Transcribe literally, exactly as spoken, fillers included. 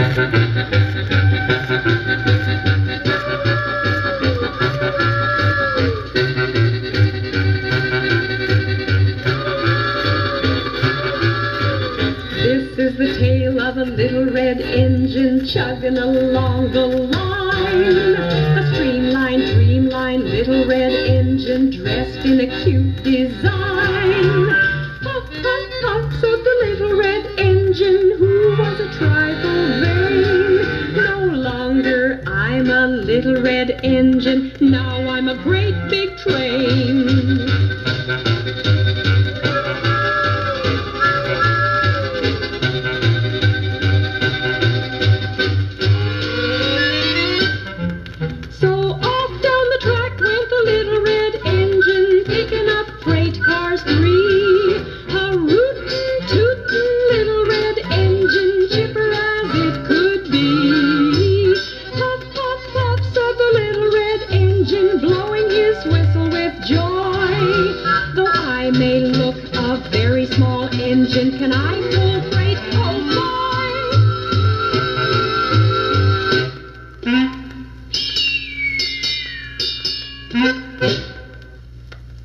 This is the tale of a little red engine chugging along the line. A streamlined, dreamline little red engine dressed in a cute design. Puff, puff, puff, so the little red engine who was a trifle vain. No longer I'm a little red engine, now I'm a great big train. So off down the track went the little red engine, picking up freight cars three. A rootin' tootin' little red engine, chipper as it could be. Puff, puff, puff, said the little red engine, blowing his whistle with joy. Though I may look a very small engine, can I pull freight? Oh boy!